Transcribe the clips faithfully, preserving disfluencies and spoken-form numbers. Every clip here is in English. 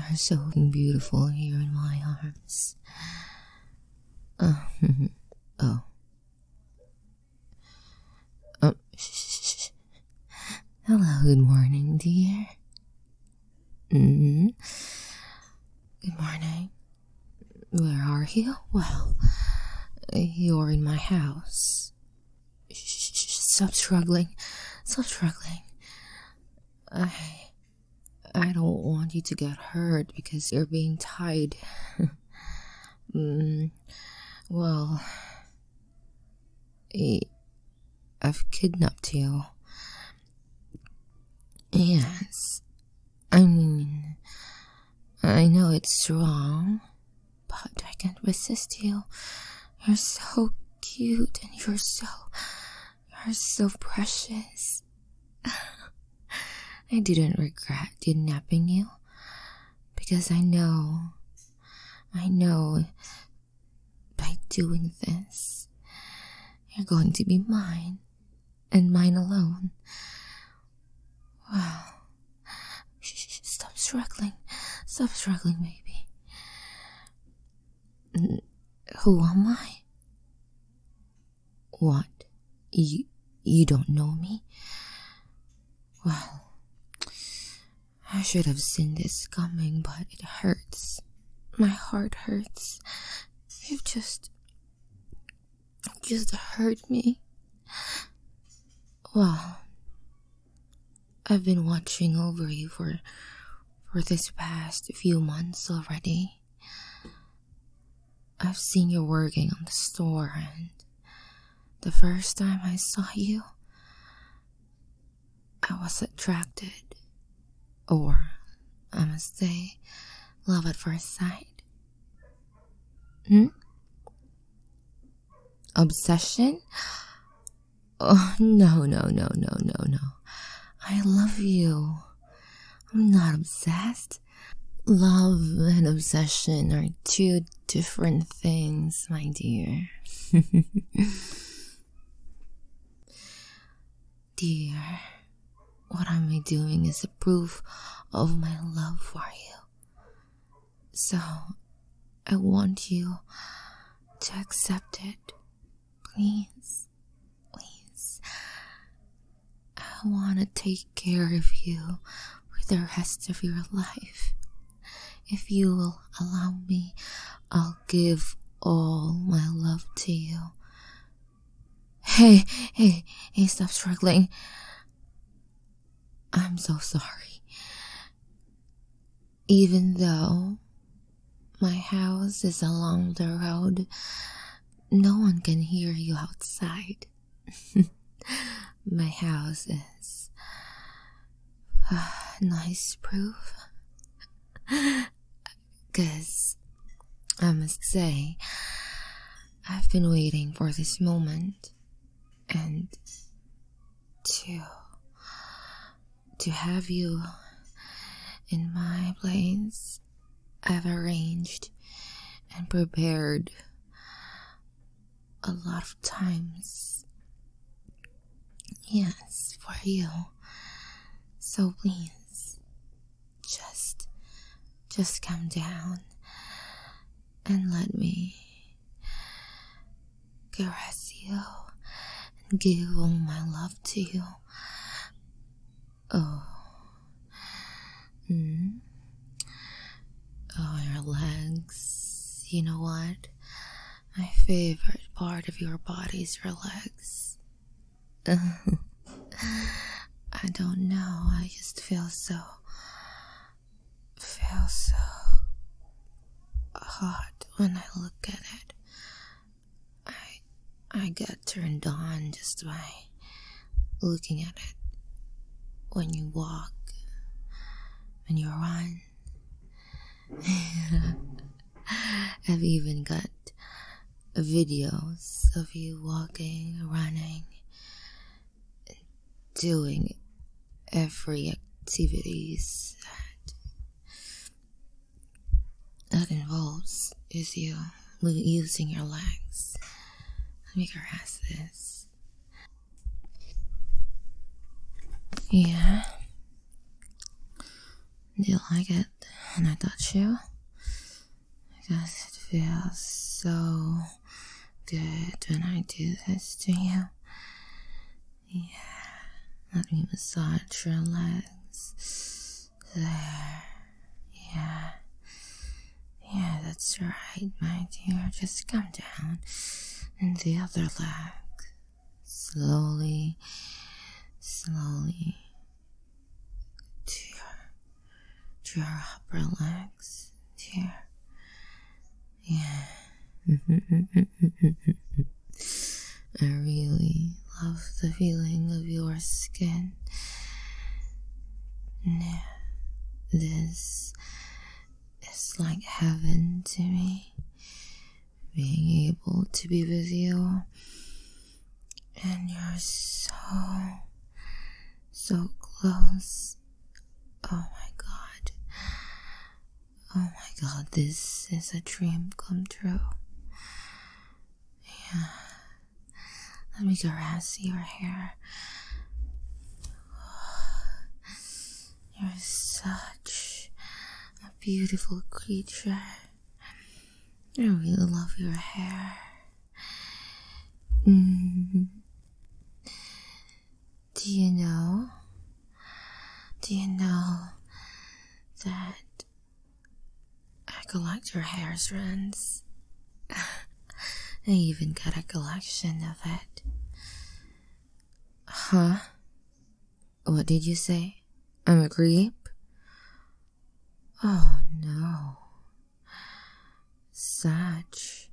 You're so beautiful here in my arms. Oh. Oh. Oh. Shh. Hello, good morning, dear. Mm-hmm. Good morning. Where are you? Well, you're in my house. Shh, stop struggling. Stop struggling. I... I don't want you to get hurt because you're being tied. mm, well, I've kidnapped you. Yes. I mean, I know it's wrong, but I can't resist you. You're so cute and you're so, you're so precious. I didn't regret kidnapping you because I know, I know by doing this, you're going to be mine and mine alone. Wow. Shh, shh, stop struggling. Stop struggling, baby. Who am I? What? You, you don't know me? Well, I should have seen this coming, but it hurts. My heart hurts. You just... just hurt me. Well, I've been watching over you for... for this past few months already. I've seen you working on the store, and the first time I saw you, I was attracted. Or, I must say, love at first sight. Hmm? Obsession? Oh, no, no, no, no, no, no. I love you. I'm not obsessed. Love and obsession are two different things, my dear. Dear, what am I doing is a proof of my love for you. So, I want you to accept it. Please, please. I want to take care of you for the rest of your life. If you will allow me, I'll give all my love to you. Hey, hey, hey, stop struggling. I'm so sorry. Even though my house is along the road, no one can hear you outside. My house is uh, nice proof. 'Cause I must say, I've been waiting for this moment, and to to have you in my place. I've arranged and prepared a lot of times. Yes, for you. So please, just, just calm down and let me caress you and give all my love to you. Oh. Hmm. Oh, your legs. You know what? My favorite part of your body is your legs. I don't know. I just feel so, feel so hot when I look at it. I, I get turned on just by looking at it. When you walk, when you run. I've even got videos of you walking, running, doing every activities that, that involves is you using your legs. Let me caress this. Yeah. Do you like it when I touch you? Because it feels so good when I do this to you. Yeah. Let me massage your legs. There. Yeah. Yeah, that's right, my dear. Just come down. And the other leg. Slowly, slowly. To your, to your upper legs. Here. Yeah. I really love the feeling of your skin. Yeah. This is like heaven to me. Being able to be with you. And you're so, so close. Oh my god. Oh my god, this is a dream come true. Yeah. Let me caress your hair. You're such a beautiful creature. I really love your hair. Mm. Do you know? Do you know that I collect your hair strands? I even got a collection of it. Huh? What did you say? I'm a creep? Oh no. Such,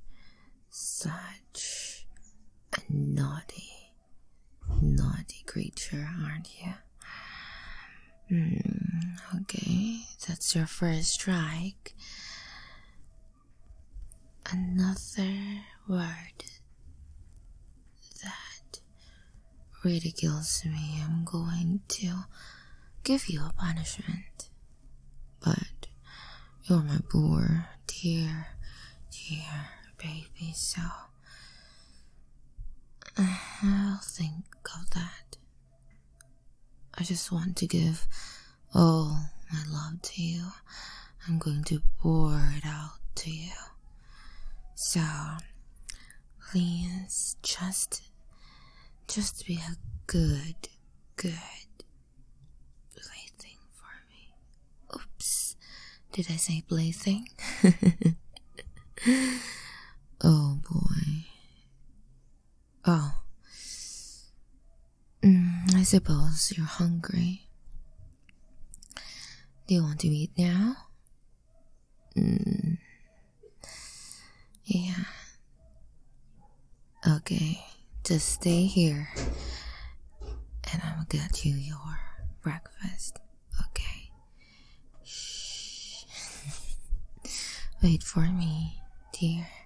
such a naughty, naughty creature, aren't you? Hmm, okay, that's your first strike. Another word that ridicules me, I'm going to give you a punishment. But you're my poor, dear, dear baby, so I'll think of that. I just want to give all my love to you. I'm going to pour it out to you. So, please just, just be a good, good plaything for me. Oops, did I say plaything? Oh boy. Oh. Mm, I suppose you're hungry. Do you want to eat now? Mm. Yeah. Okay, just stay here and I'll get you your breakfast. Okay. Shh. Wait for me, dear.